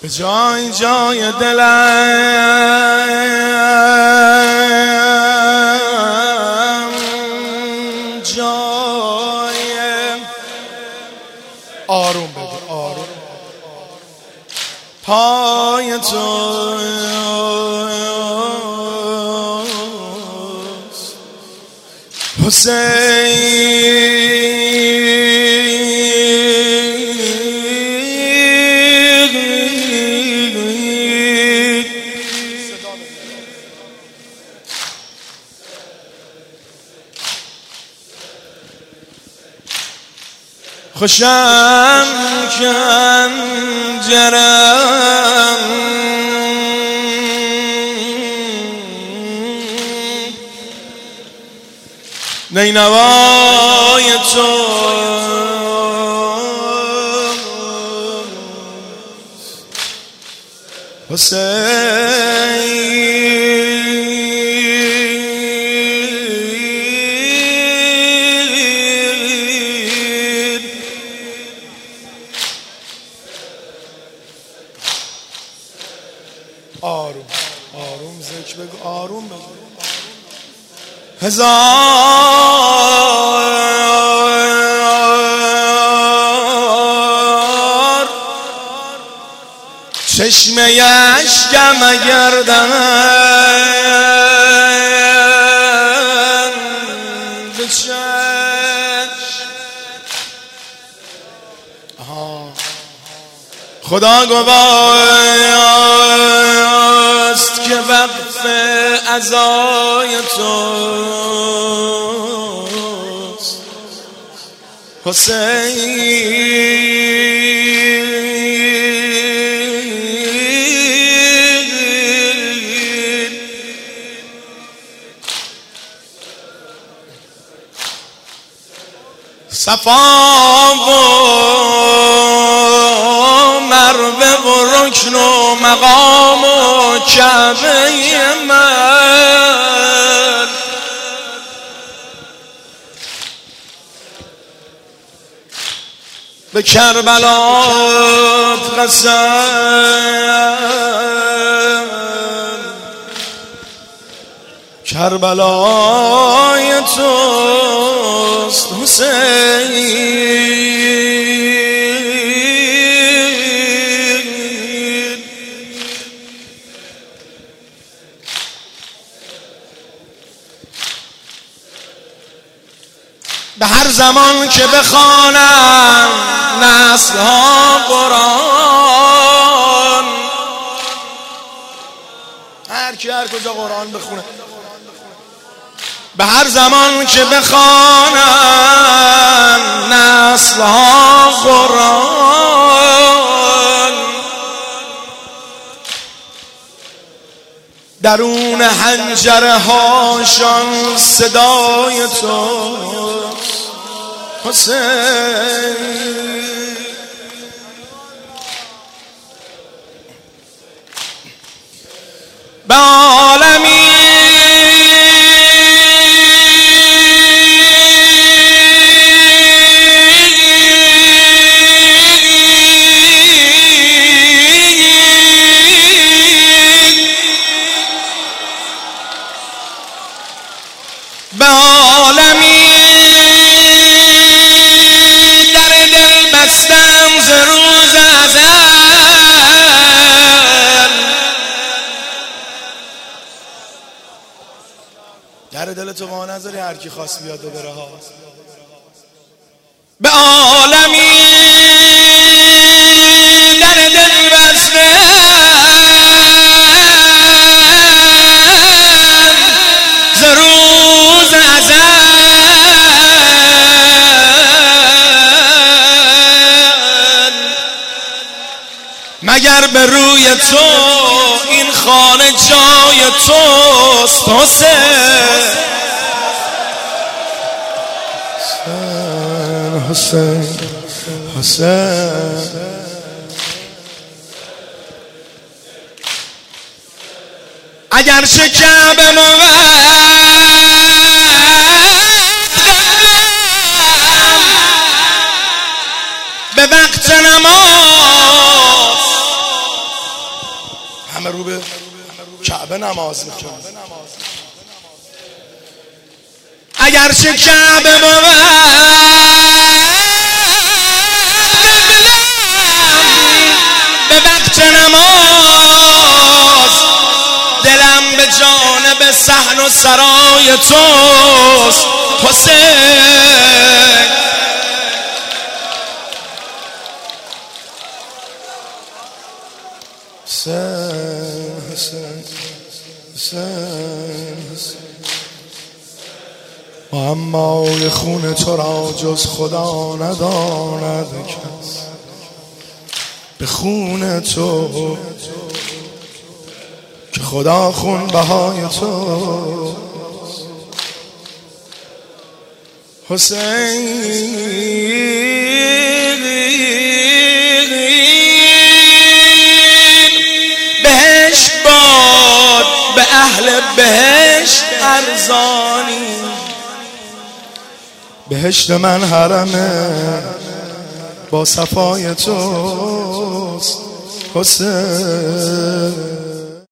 به جای جای دلم جای آروم بده، آروم پای توست حسین. خوشم کنجرم نینوای تو حسین. آروم آروم ذکر بگو، آروم بگو. هزار چشمه اشکم گردن به چشم خدا گواست که وقف عزای توست حسین. صفا و مروه و رکن و مقام و کعبه من به کربلات قسم، کربلای توست حسین. به هر زمان که بخوانم نسل‌ها قرآن، هر کی هر کجا قرآن بخونه، به هر زمان که بخوانم نسل‌ها قرآن، درون حنجره هاشان صدای تو حسین. به عالمی به عالمی در دل بستم ز روز ازل، در دل تو ما نذاری هر کی خواست بیاد و بره ها. به عالمی در دل بستم ز روز ازل، مگر به روی تو این خانه جای توست حسین. حسین حسین اگر چه کعبه به وقت نماز رو به کعبه نماز میکنه. اگرچه کعبه بود به وقت نماز، دلم به جانب صحن و سرای توست حسین. حسین معمای خون تو را جز خدا نداند کس، به خون تو که خدا خون بهای تو حسین. بهشت باد به اهل بهشت ارزانی، بهشت من حرمه با صفای توست حسین.